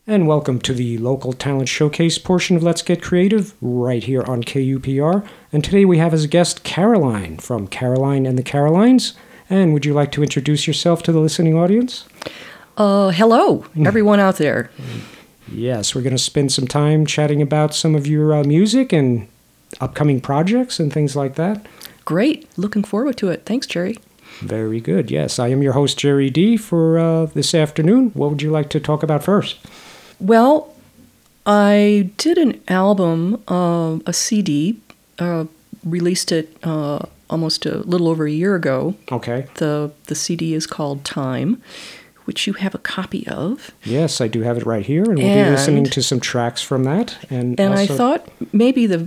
and welcome to the local talent showcase portion of Let's Get Creative right here on KUPR. And today we have as a guest Caroline from Caroline and the Carolines. And would you like to introduce yourself to the listening audience? Hello, everyone out there. Yes, we're going to spend some time chatting about some of your music and upcoming projects and things like that. Great. Looking forward to it. Thanks, Jerry. Very good. Yes, I am your host, Jerry D., for this afternoon. What would you like to talk about first? Well, I did an album, a CD, released it almost a little over a year ago. Okay. The CD is called Time, which you have a copy of. Yes, I do have it right here, and we'll be listening to some tracks from that. And also, I thought maybe the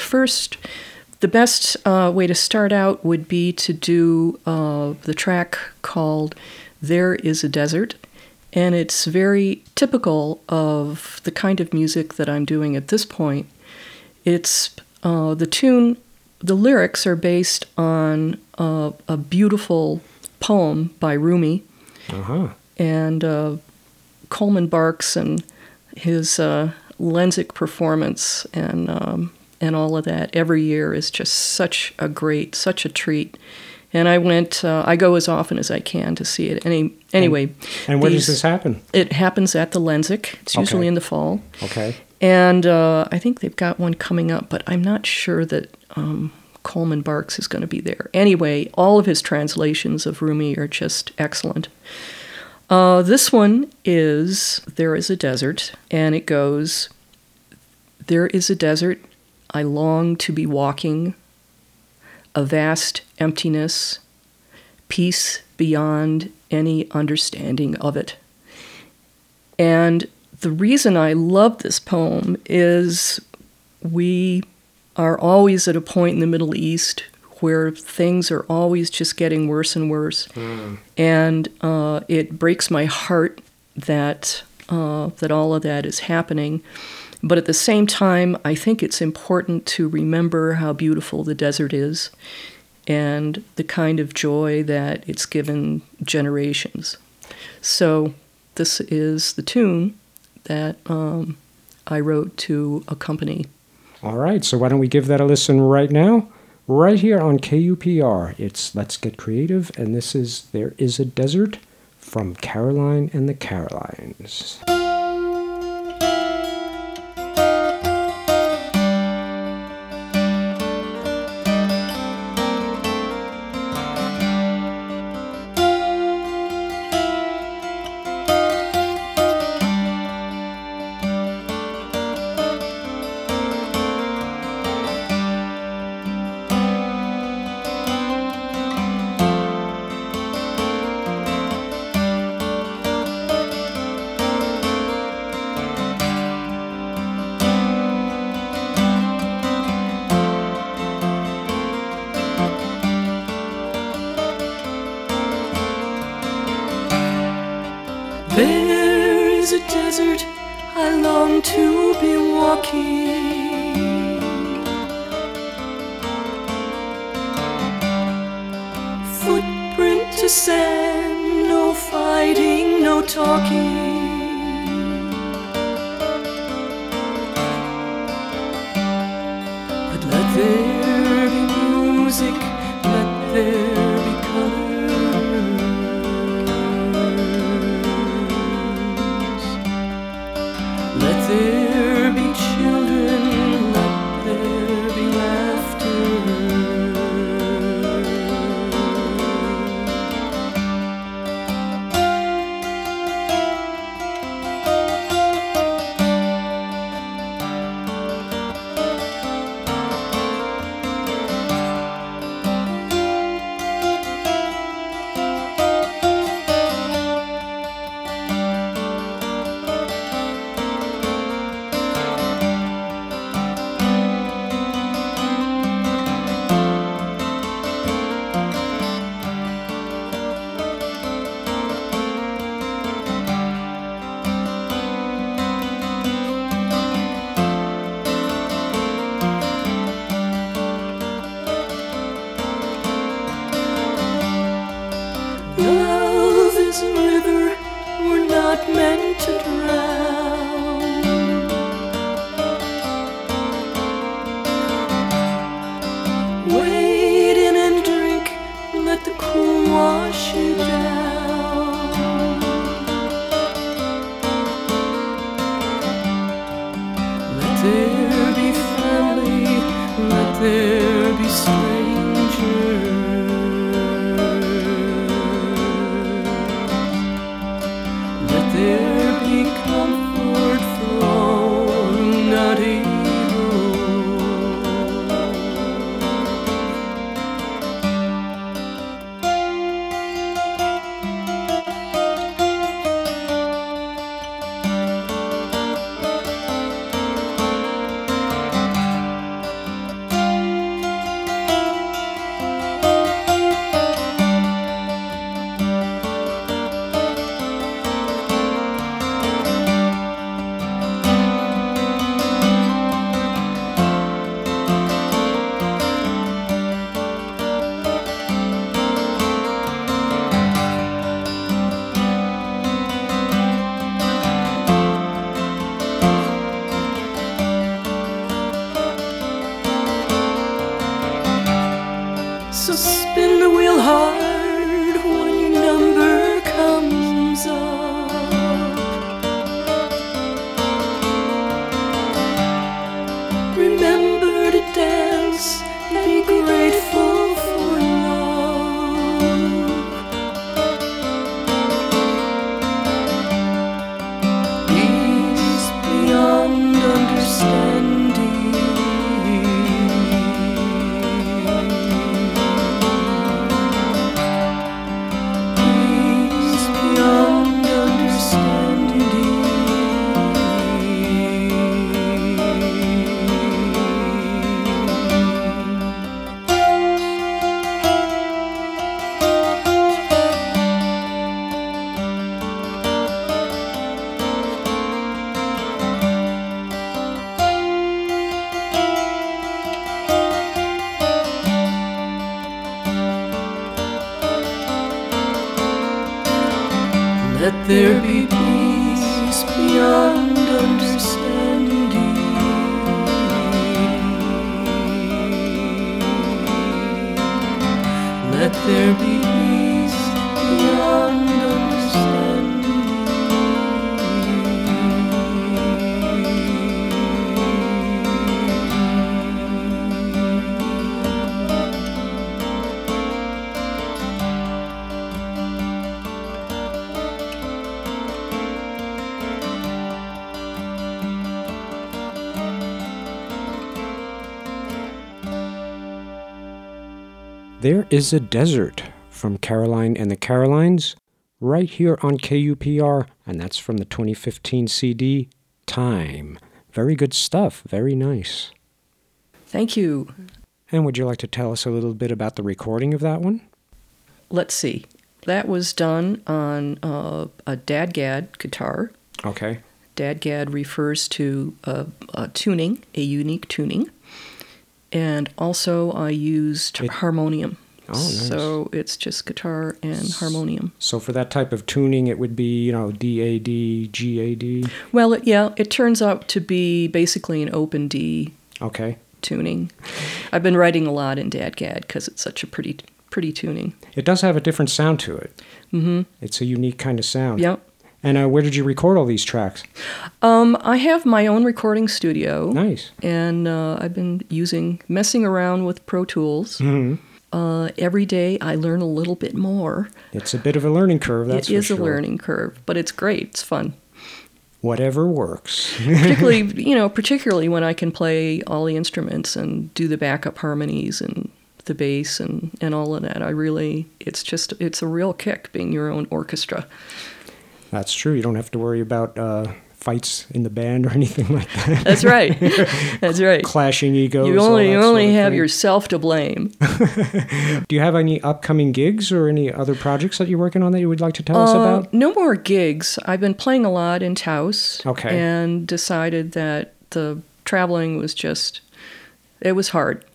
best way to start out would be to do the track called There Is a Desert. And it's very typical of the kind of music that I'm doing at this point. It's the lyrics are based on a beautiful poem by Rumi. Uh-huh. And Coleman Barks and his Lenzik performance and all of that every year is just such a treat. And I go as often as I can to see it. Anyway. And where does this happen? It happens at the Lenzik. It's usually in the fall. Okay. And I think they've got one coming up, but I'm not sure that Coleman Barks is going to be there. Anyway, all of his translations of Rumi are just excellent. This one is There Is a Desert, and it goes, There is a desert, I long to be walking, a vast emptiness, peace beyond any understanding of it. And the reason I love this poem is we are always at a point in the Middle East where things are always just getting worse and worse. And it breaks my heart that all of that is happening. But at the same time, I think it's important to remember how beautiful the desert is and the kind of joy that it's given generations. So this is the tune that I wrote to accompany. All right, so why don't we give that a listen right now? Right here on KUPR, it's Let's Get Creative, and this is There Is a Desert from Caroline and the Carolines. There is a desert I long to be walking, footprint to sand, no fighting, no talking. But let there be music, let there be color. Let there be children, let there be laughter. Love is a river, we're not meant to drown. there be comfort from not evil. So spin the wheel hard when your number comes up. Remember to dance and be grateful for love. Peace beyond understanding. Let there be peace beyond understanding. Let there be peace beyond understanding. There is a Desert from Caroline and the Carolines, right here on KUPR, and that's from the 2015 CD, Time. Very good stuff, very nice. Thank you. And would you like to tell us a little bit about the recording of that one? Let's see. That was done on a DADGAD guitar. Okay. DADGAD refers to a tuning, a unique tuning. And also I used harmonium. Oh, nice. So it's just guitar and harmonium. So for that type of tuning, it would be, D-A-D, G-A-D? Well, it turns out to be basically an open D Okay. tuning. I've been writing a lot in DADGAD because it's such a pretty tuning. It does have a different sound to it. Mm-hmm. It's a unique kind of sound. Yep. And where did you record all these tracks? I have my own recording studio. Nice. And I've been messing around with Pro Tools. Mm-hmm. Every day I learn a little bit more. It's a bit of a learning curve, that's for sure. It is a learning curve, but it's great. It's fun. Whatever works. particularly when I can play all the instruments and do the backup harmonies and the bass and all of that. It's a real kick being your own orchestra. That's true. You don't have to worry about fights in the band or anything like that. That's right. That's right. Clashing egos. You only have yourself to blame. Do you have any upcoming gigs or any other projects that you're working on that you would like to tell us about? No more gigs. I've been playing a lot in Taos. Okay. And decided that the traveling was it was hard.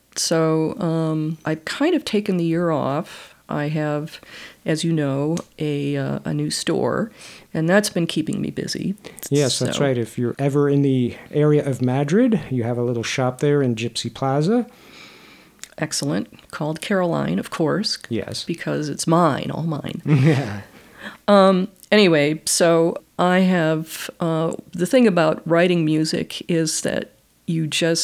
So I've kind of taken the year off. I have, as you know, a new store, and that's been keeping me busy. Yes, that's right. If you're ever in the area of Madrid, you have a little shop there in Gypsy Plaza. Excellent. Called Caroline, of course. Yes. Because it's mine, all mine. Yeah. Anyway, so I have, the thing about writing music is that you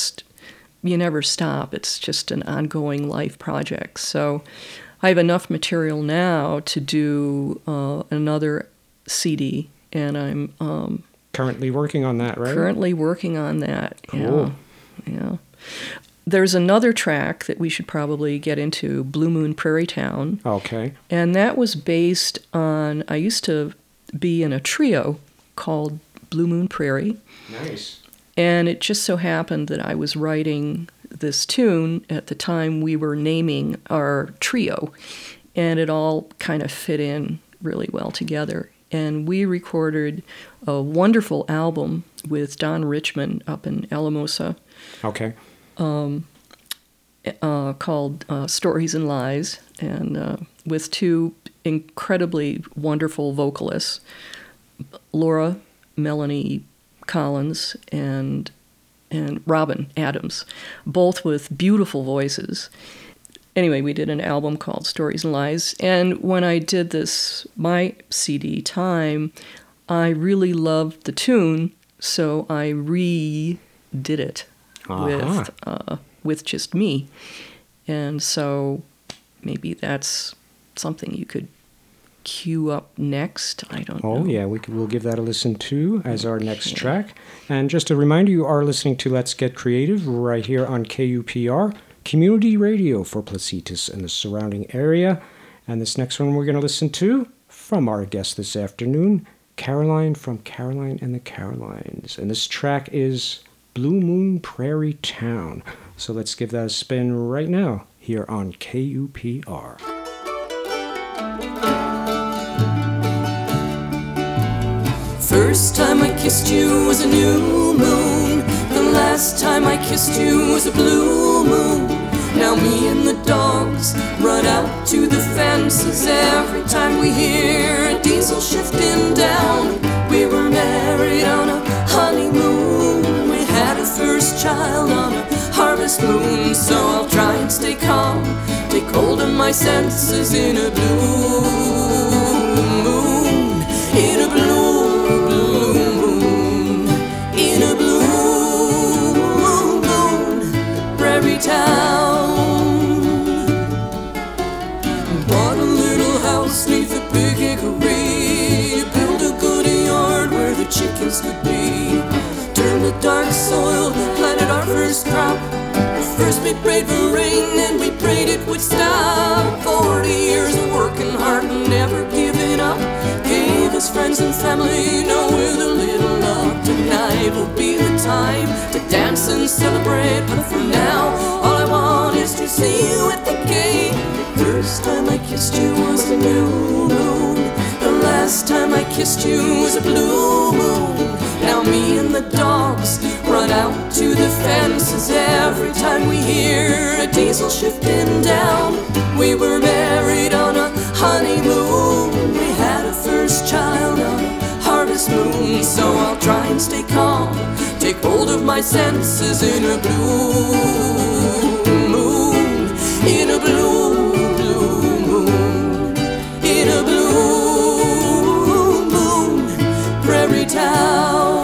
never stop. It's just an ongoing life project. So I have enough material now to do another CD and I'm Currently working on that, right? currently working on that. Cool. Yeah. There's another track that we should probably get into, Blue Moon Prairie Town. Okay. And that was based on, I used to be in a trio called Blue Moon Prairie. Nice. And it just so happened that I was writing this tune at the time we were naming our trio. And it all kind of fit in really well together. And we recorded a wonderful album with Don Richmond up in Alamosa Okay. called Stories and Lies, and with two incredibly wonderful vocalists, Laura Melanie Collins and Robin Adams, both with beautiful voices. Anyway, we did an album called Stories and Lies, and when I did this, my CD, Time, I really loved the tune, so I redid it with just me. And so maybe that's something you could queue up next. I don't know. Oh, yeah, we'll give that a listen too as our next track. And just a reminder, you are listening to Let's Get Creative right here on KUPR, community radio for Placitas and the surrounding area. And this next one we're going to listen to from our guest this afternoon, Caroline from Caroline and the Carolines. And this track is Blue Moon Prairie Town. So let's give that a spin right now here on KUPR. First time I kissed you was a new moon. The last time I kissed you was a blue moon. Now me and the dogs run out to the fences every time we hear a diesel shifting down. We were married on a honeymoon. We had a first child on a harvest moon. So I'll try and stay calm, take hold of my senses in a blue moon. In a blue moon. In a blue moon. Prairie town. Bought a little house neath a big hickory. Built a good yard where the chickens could be. Turned the dark soil, planted our first crop. First we prayed for rain, then we prayed it would stop. 40 years of working hard and never giving up gave us friends and family, now with a little love. Tonight will be the time to dance and celebrate, but for now, all I want is to see you at the gate. The first time I kissed you was a new moon. The last time I kissed you was a blue moon. Now me and the dogs run out to the fences every time we hear a diesel shifting down. We were married on a honeymoon. We had a first child on a harvest moon. So I'll try and stay calm, take hold of my senses in a blue moon. In a blue moon. In a blue moon. Prairie town.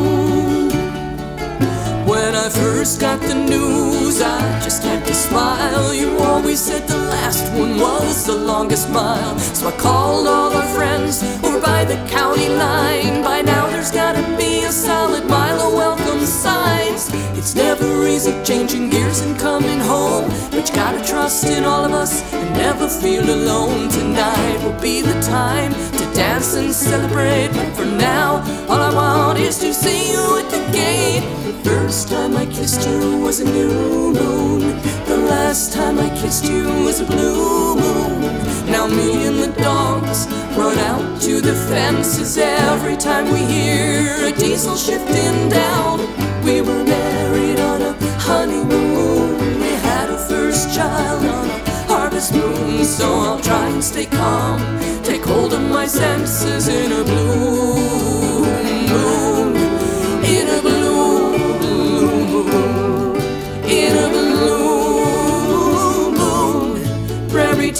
When I first got the news, I just had to smile. You always said the last one was the longest mile. So I called all our friends who were by the county line. By now there's gotta be a solid mile of welcome signs. It's never easy changing gears and coming home, but you gotta trust in all of us and never feel alone. Tonight will be the time to dance and celebrate, but for now, all I want is to see you at the gate. The first time I kissed you was a new moon. The last time I kissed you was a blue moon. Now me and the dogs run out to the fences every time we hear a diesel shifting down. We were married on a honeymoon. We had a first child on a harvest moon. So I'll try and stay calm, take hold of my senses in a blue moon. In a blue moon. In a blue moon. Prairie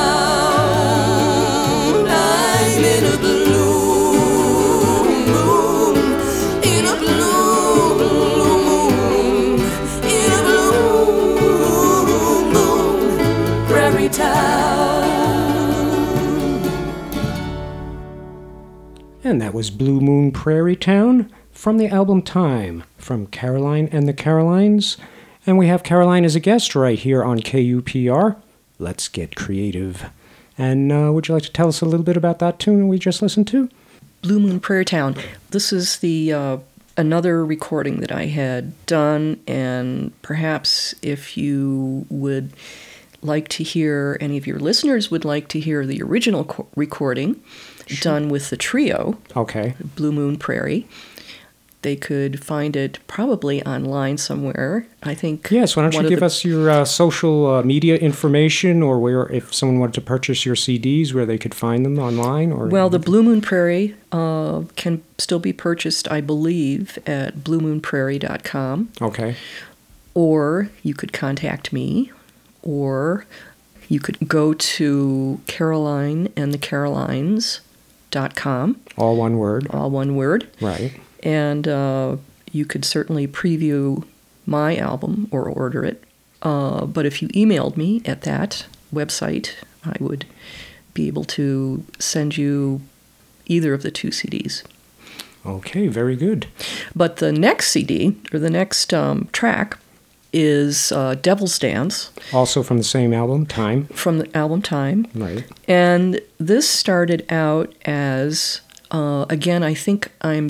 town. I'm in a blue moon. In a blue moon. In a blue moon. Prairie town. And that was was Blue Moon Prairie Town from the album Time from Caroline and the Carolines. And we have Caroline as a guest right here on KUPR. Let's get creative. And would you like to tell us a little bit about that tune we just listened to? Blue Moon Prairie Town. This is the another recording that I had done, and perhaps if you would like to hear, any of your listeners would like to hear the original recording done with the trio, Okay. Blue Moon Prairie, they could find it probably online somewhere. I think. Yes, why don't you give us your social media information, or where, if someone wanted to purchase your CDs, where they could find them online? Or Well, the Blue Moon Prairie can still be purchased, I believe, at bluemoonprairie.com. Okay. Or you could contact me, or you could go to carolineandthecarolines.com. All one word. All one word. Right. And you could certainly preview my album or order it. But if you emailed me at that website, I would be able to send you either of the two CDs. Okay, very good. But the next CD, or the next track, is Devil's Dance. Also from the same album, Time. From the album Time. Right. And this started out as, again, I think we're in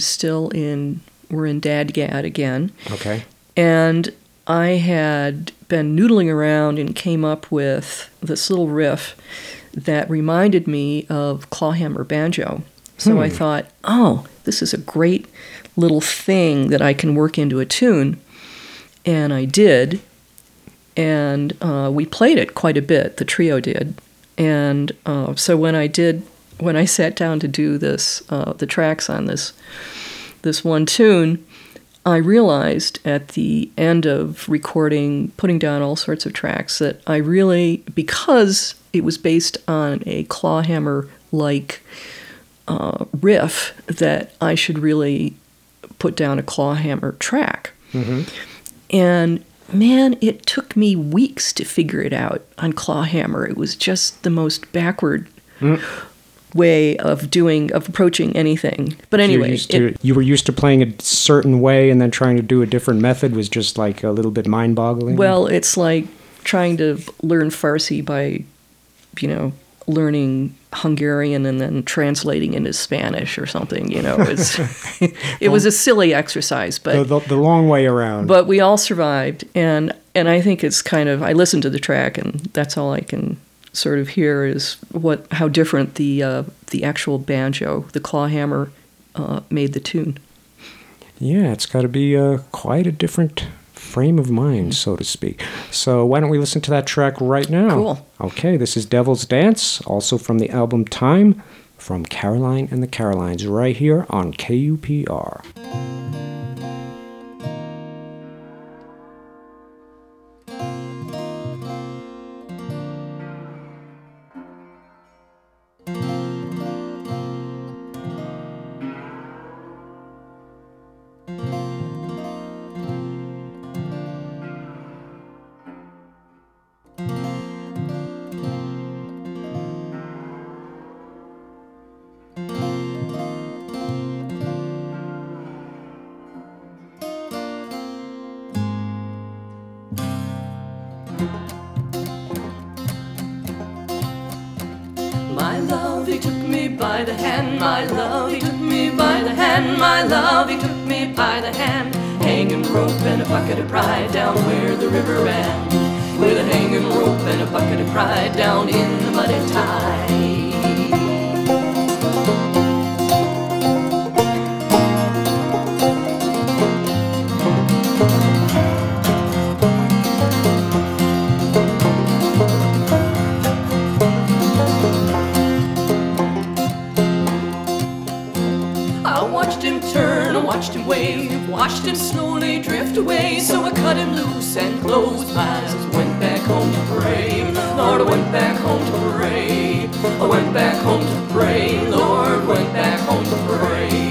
Dadgad again. Okay. And I had been noodling around and came up with this little riff that reminded me of Clawhammer Banjo. So I thought, oh, this is a great little thing that I can work into a tune. And I did. And we played it quite a bit, the trio did. And so when I sat down to do this, the tracks on this one tune, I realized at the end of recording, putting down all sorts of tracks, that I really, because it was based on a Clawhammer-like riff, that I should really put down a Clawhammer track. Mm-hmm. And man, it took me weeks to figure it out on Clawhammer. It was just the most backward way of approaching anything. But anyway, you were used to playing a certain way, and then trying to do a different method was just like a little bit mind-boggling. Well, it's like trying to learn Farsi by, learning Hungarian and then translating into Spanish or something. It was a silly exercise, but the long way around. But we all survived, and I think it's kind of, I listened to the track, and that's all I can sort of hear is how different the actual banjo, the Clawhammer, made the tune. Yeah, it's got to be quite a different frame of mind, so to speak. So why don't we listen to that track right now? Cool. Okay, this is Devil's Dance, also from the album Time, from Caroline and the Carolines, right here on KUPR. My love, he took me by the hand. My love, he took me by the hand. My love, he took me by the hand. Hanging rope and a bucket of pride down where the river ran. With a hanging rope and a bucket of pride down in the muddy tide. Watched him wave, watched him slowly drift away. So I cut him loose and closed my eyes. Went back home to pray, Lord, I went back home to pray. I went back home to pray, Lord, went back home to pray.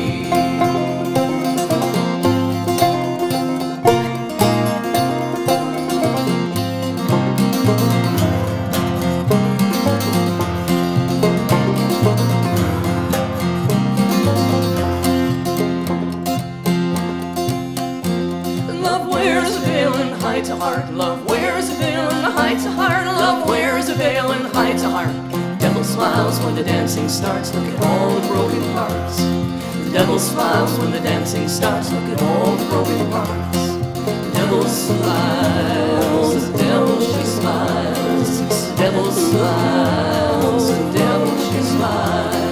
hides a heart. Love wears a veil and hides a heart. Love wears a veil and hides a heart. Devil smiles when the dancing starts. Look at all the broken parts. The devil smiles when the dancing starts. Look at all the broken parts. The devil smiles. The devil she smiles. The devil smiles. The devil she smiles.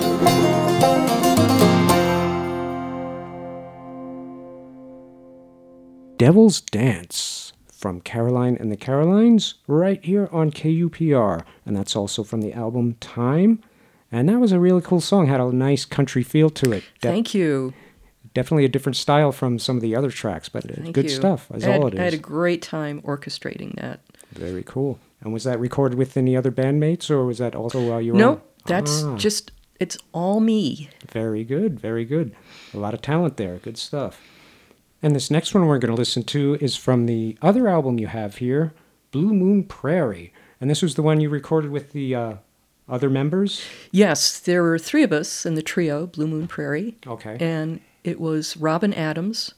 Devil's Dance from Caroline and the Carolines right here on KUPR. And that's also from the album Time. And that was a really cool song. Had a nice country feel to it. Thank you. Definitely a different style from some of the other tracks, but good stuff, as all it is. I had a great time orchestrating that. Very cool. And was that recorded with any other bandmates, or was that also while you were No, that's just, it's all me. Very good, very good. A lot of talent there. Good stuff. And this next one we're going to listen to is from the other album you have here, Blue Moon Prairie. And this was the one you recorded with the other members? Yes, there were three of us in the trio, Blue Moon Prairie. Okay. And it was Robin Adams,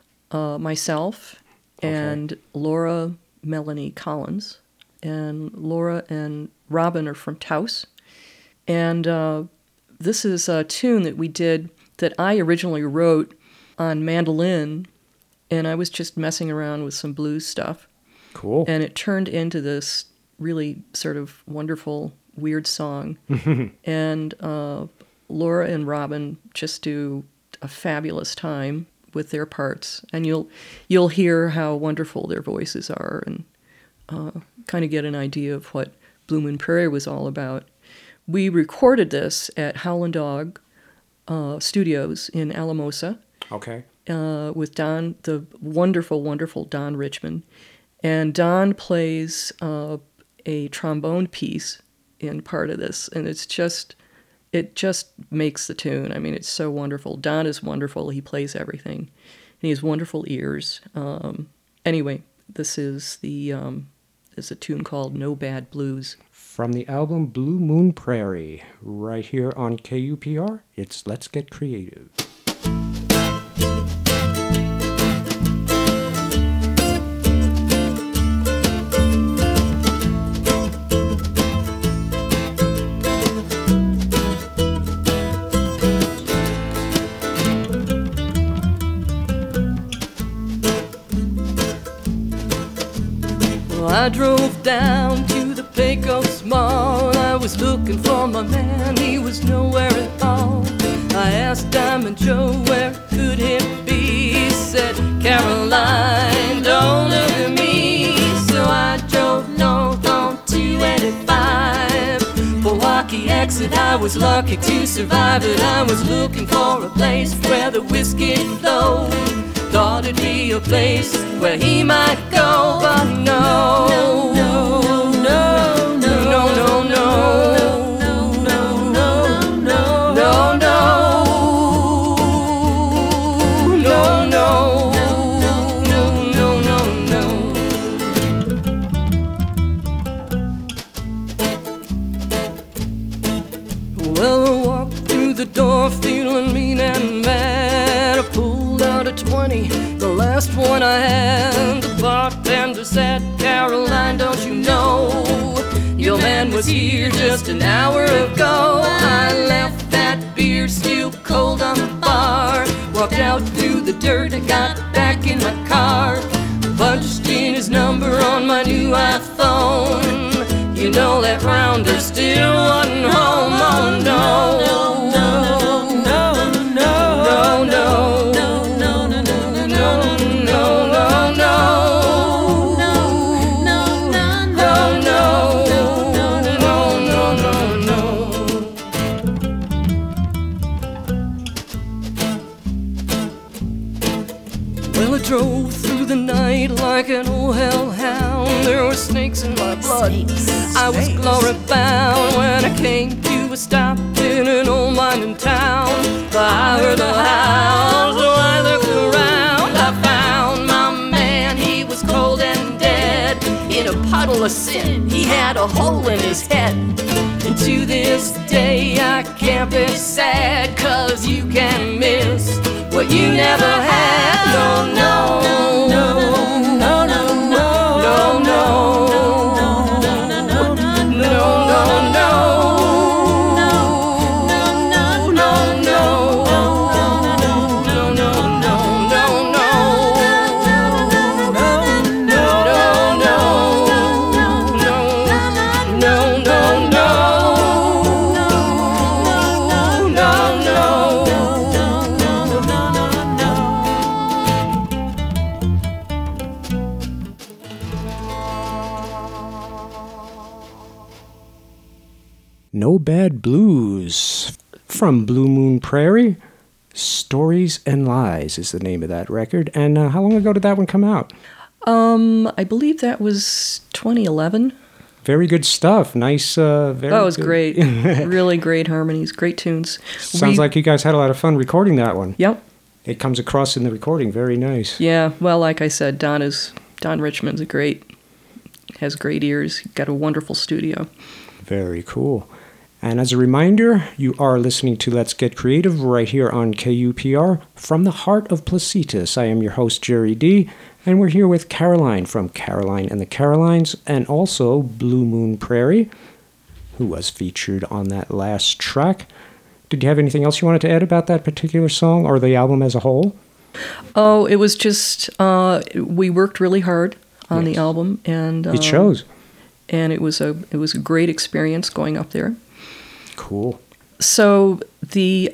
myself, and Laura Melanie Collins. And Laura and Robin are from Taos. And this is a tune that we did that I originally wrote on mandolin, and I was just messing around with some blues stuff. Cool. And it turned into this really sort of wonderful, weird song. And Laura and Robin just do a fabulous time with their parts. And you'll hear how wonderful their voices are and kind of get an idea of what Blue Moon Prairie was all about. We recorded this at Howlin' Dog Studios in Alamosa. Okay. With Don, the wonderful, wonderful Don Richmond. And Don plays a trombone piece in part of this, and it just makes the tune. I mean, it's so wonderful. Don is wonderful. He plays everything, and he has wonderful ears. Anyway, this is a tune called No Bad Blues. From the album Blue Moon Prairie, right here on KUPR, it's Let's Get Creative. I drove down to the Pecos Mall. I was looking for my man, he was nowhere at all. I asked Diamond Joe, where could it be? He said, Caroline, don't look at me. So I drove north on 285. Milwaukee exit, I was lucky to survive it. I was looking for a place where the whiskey flowed. Thought it'd be a place where he might go, but no, no, no, no, no, no, no, no, no, no, no. Well, I walked through the door feeling mean and mad. I pulled out a 20, the last one I had. The bartender said, Caroline, don't you know your man was here just an hour ago? I left that beer still cold on the bar. Walked out through the dirt and got back in my car. Punched in his number on my new iPhone. You know that rounder still wasn't home. Oh no, no, no, no, no, no. Well, I drove through the night like an old hellhound. There were snakes in my blood. I was glory bound when I came to a stop in an old mining town. I heard the howl, so I looked around. I found my man, he was cold and dead. In a puddle of sin, he had a hole in his head. And to this day I can't be sad, 'cause you can miss what you never had. No, no, no, no, no, no. Bad Blues from Blue Moon Prairie. Stories and Lies is the name of that record. And how long ago did that one come out? I believe that was 2011. Very good stuff. Nice. Very That was good. great. Really great harmonies, great tunes. Sounds like you guys had a lot of fun recording that one. Yep. It comes across in the recording. Very nice. Yeah. Well, like I said, Don Richmond's has great ears. Got a wonderful studio. Very cool. And as a reminder, you are listening to Let's Get Creative right here on KUPR from the heart of Placitas. I am your host, Jerry D., and we're here with Caroline from Caroline and the Carolines, and also Blue Moon Prairie, who was featured on that last track. Did you have anything else you wanted to add about that particular song or the album as a whole? Oh, it was just, we worked really hard on the album, and It shows. And it was a great experience going up there. Cool. So the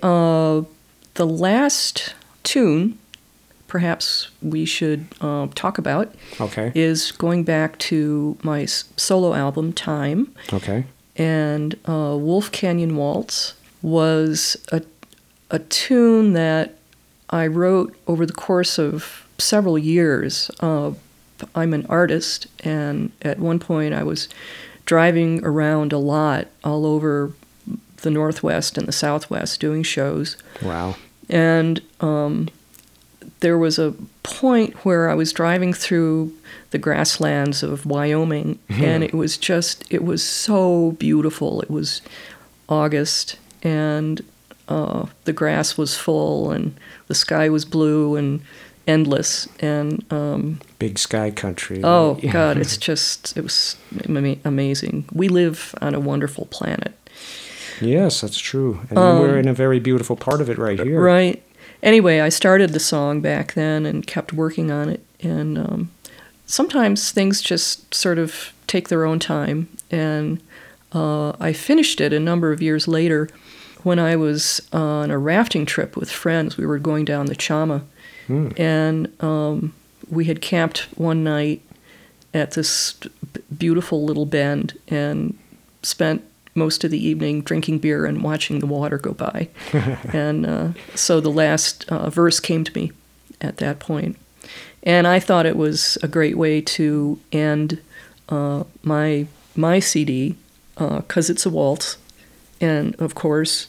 last tune, perhaps we should talk about, Okay. is going back to my solo album, Time. Okay. And Wolf Canyon Waltz was a tune that I wrote over the course of several years. I'm an artist, and at one point I was driving around a lot all over the Northwest and the Southwest doing shows. Wow. And there was a point where I was driving through the grasslands of Wyoming, and it was so beautiful. It was August, and the grass was full, and the sky was blue and endless, and Big sky country. oh right? God, it was amazing. We live on a wonderful planet. Yes, that's true. And we're in a very beautiful part of it right here. Right. Anyway, I started the song back then and kept working on it. And sometimes things just sort of take their own time. And I finished it a number of years later when I was on a rafting trip with friends. We were going down the Chama. And we had camped one night at this beautiful little bend and spent most of the evening drinking beer and watching the water go by. And so the last verse came to me at that point. And I thought it was a great way to end my CD, because it's a waltz. And, of course,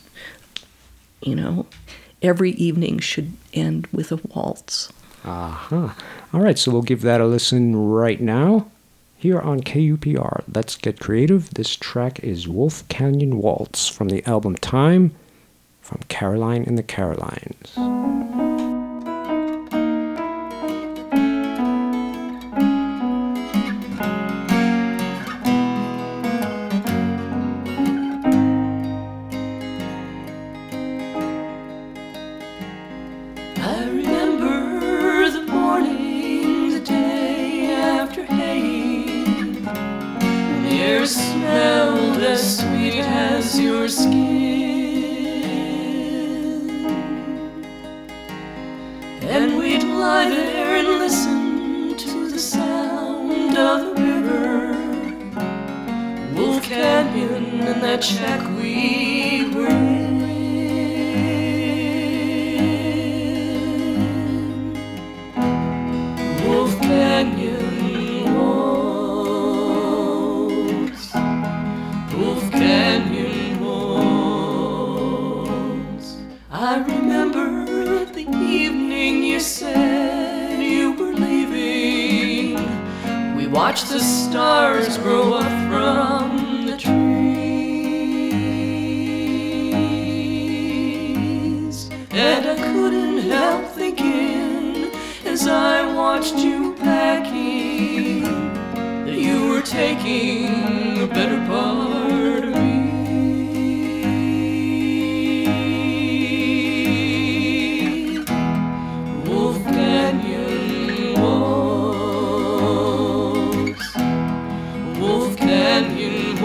every evening should end with a waltz. Uh-huh. All right, so we'll give that a listen right now. Here on KUPR, Let's Get Creative. This track is Wolf Canyon Waltz from the album Time from Caroline and the Carolines. I remember the morning, the day after haying. The air smelled as sweet as your skin. And we'd lie there and listen to the sound of the river. Wolf Canyon and that shack we were in. Wolf Canyon waltz, Wolf Canyon waltz. I remember the evening you said you were leaving. We watched the stars grow up from the trees, and I couldn't help thinking as I watched you packing that you were taking a better part of me. Wolf Canyon waltz, Wolf Canyon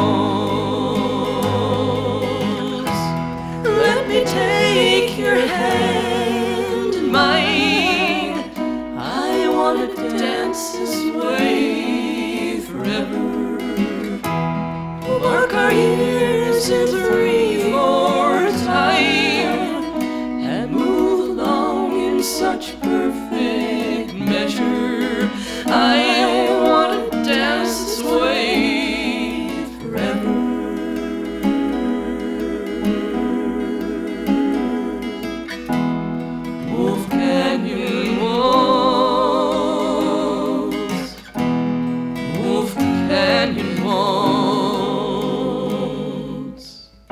waltz. Let me take your hand in mine. I wanna dance this way forever. We'll mark our years years in 3/4 time and move along in such perfect measure. I want to dance this way forever. Wolf Canyon walls, Wolf Canyon walls.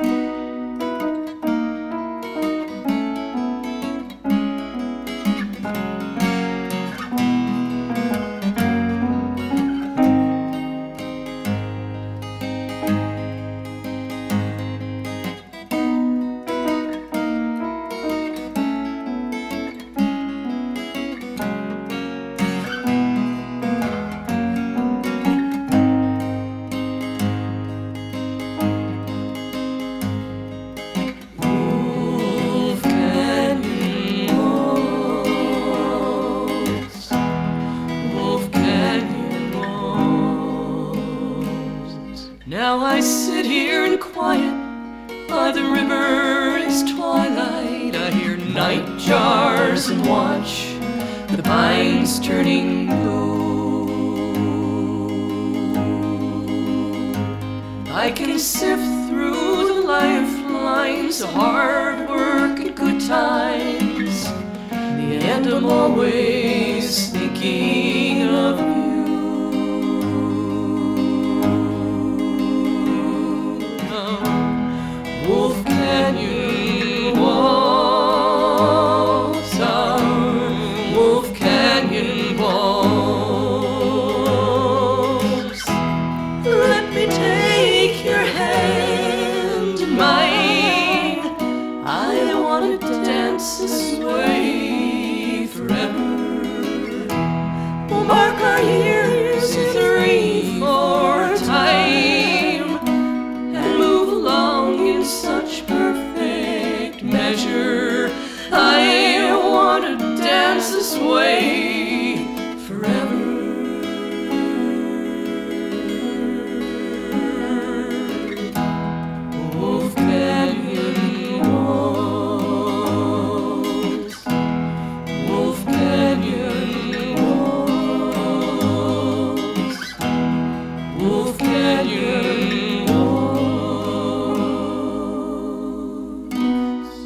Wolf Canyon walls, Wolf Canyon walls. Now I sit here in quiet by the river. It's twilight. I hear night jars and watch the pines turning blue. I can sift through the lifelines of hard work and good times. In the end, I'm always thinking of you. Wolf Canyon walls, Wolf Canyon walls. Let me take your hand in mine. I want to dance this way forever. We'll mark our years in 3/4 time and move along in such perfect measure. I want to dance this way forever. Wolf Canyon walls, Wolf Canyon walls, Wolf Canyon walls.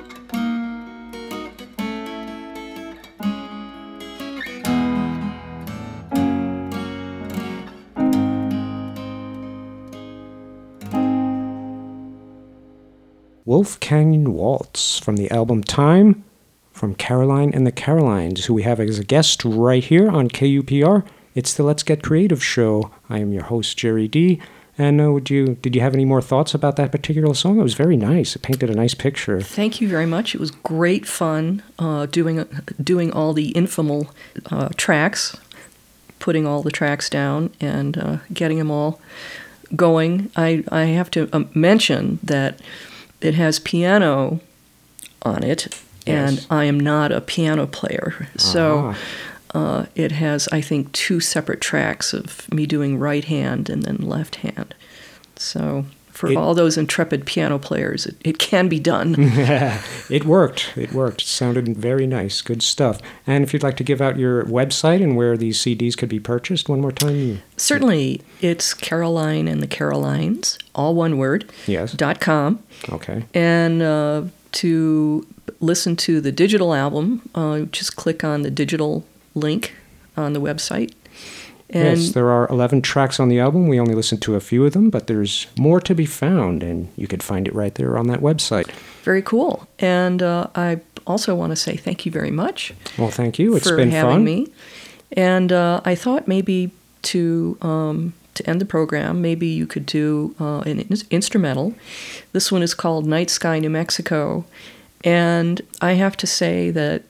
Wolf Canyon Waltz from the album Time from Caroline and the Carolines, who we have as a guest right here on KUPR. It's the Let's Get Creative show. I am your host, Jerry D. And did you have any more thoughts about that particular song? It was very nice. It painted a nice picture. Thank you very much. It was great fun doing all the infimal tracks, putting all the tracks down and getting them all going. I have to mention that it has piano on it, and Yes. I am not a piano player. So it has, I think, 2 separate tracks of me doing right hand and then left hand. So for all those intrepid piano players, it can be done. It worked. It worked. It sounded very nice. Good stuff. And if you'd like to give out your website and where these CDs could be purchased one more time. Certainly, it's Caroline and the Carolines, all one word, Yes. .com. Okay. And to listen to the digital album, just click on the digital link on the website. And yes, there are 11 tracks on the album. We only listened to a few of them, but there's more to be found, and you could find it right there on that website. very cool. And I also want to say thank you very much. Well, thank you. It's for been having fun. me. And I thought maybe to end the program, maybe you could do an instrumental. This one is called Night Sky, New Mexico. And I have to say that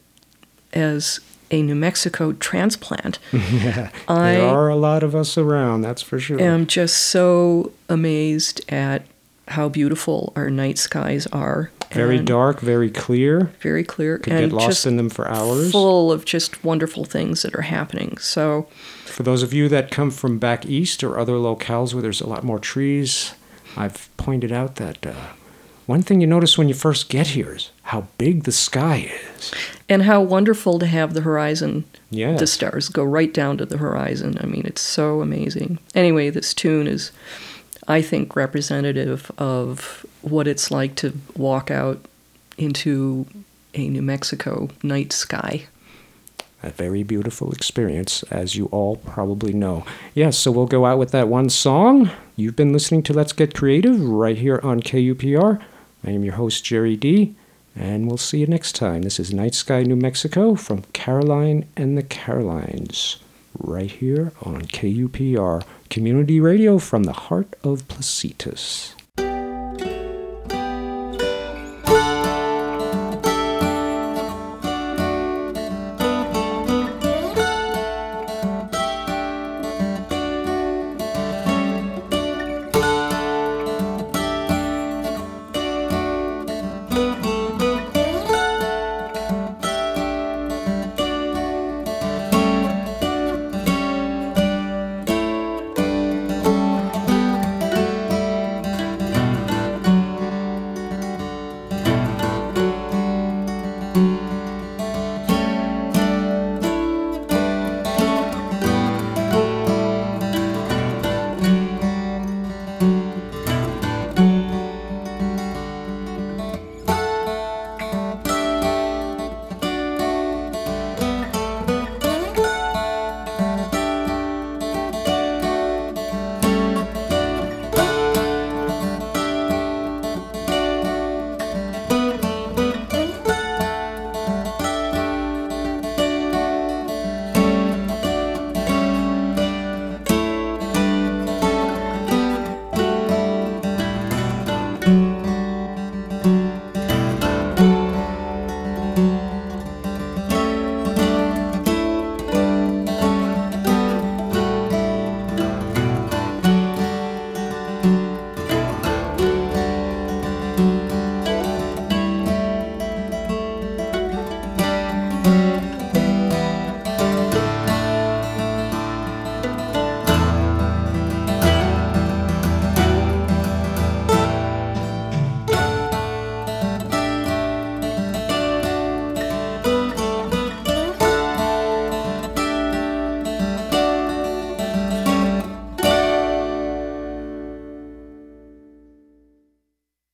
as a New Mexico transplant, There are a lot of us around, that's for sure. am just so amazed at how beautiful our night skies are. Very and dark, very clear. very clear, Could and get lost just in them for hours. full of just wonderful things that are happening. So For those of you that come from back east or other locales where there's a lot more trees, I've pointed out that one thing you notice when you first get here is how big the sky is. And how wonderful to have the horizon, Yes. the stars go right down to the horizon. I mean, it's so amazing. Anyway, this tune is, I think, representative of what it's like to walk out into a New Mexico night sky. A very beautiful experience, as you all probably know. Yes, so we'll go out with that one song. You've been listening to Let's Get Creative right here on KUPR. I am your host, Jerry D., and we'll see you next time. This is Night Sky, New Mexico from Caroline and the Carolines, right here on KUPR, community radio from the heart of Placitas.